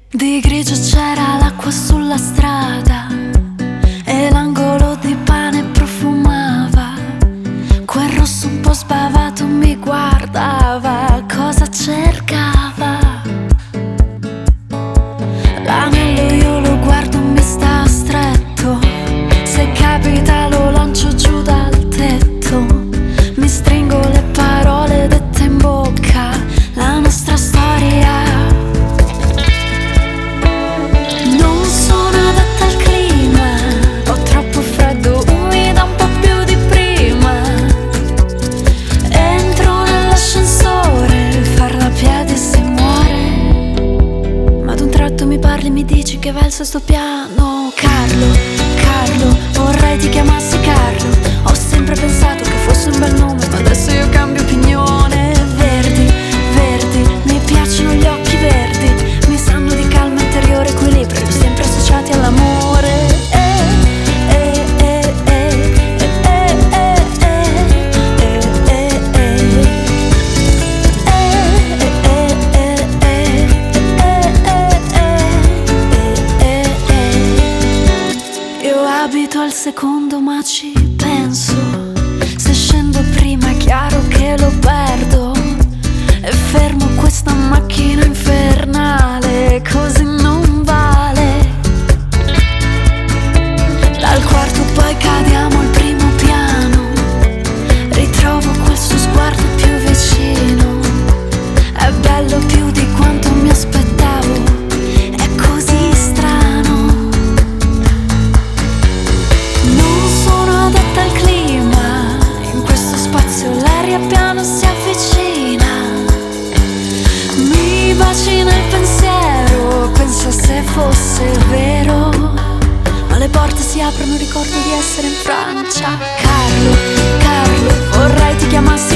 Di grigio c'era l'acqua sulla strada e l'angolo di pane profumava. Quel rosso un po' sbavato mi guardava, cosa cercava? L'anello io lo guardo, mi sta stretto. Se capita lo lancio giù dal tetto. Mi stringo le parole dette in bocca, la nostra storia. Non sono adatta al clima, ho troppo freddo, umida un po' più di prima. Entro nell'ascensore, farla a piedi si muore. Ma ad un tratto mi parli, mi dici che va al sesto piano. Carlo, Carlo, vorrei ti chiamassi Carlo. Ho sempre pensato che fosse un bel nome, ma adesso io cambio opinione. Verdi, verdi, mi piacciono gli occhi verdi, mi sanno di calma interiore, equilibrio, li ho sempre associati all'amore. Io abito al secondo ma ci penso. Se scendo prima è chiaro che lo perdo. E fermo questa macchina infernale, così non vale. Dal quarto poi cadiamo al primo piano. Ritrovo quel suo sguardo più vicino. È bello più di quanto mi aspettavo. È così strano. Non sono adatta al clima. In questo spazio l'aria piano si avvicina. Mi baci nel pensiero, pensa se fosse vero. Ma le porte si aprono, ricordo di essere in Francia. Carlo, Carlo, vorrei ti chiamassi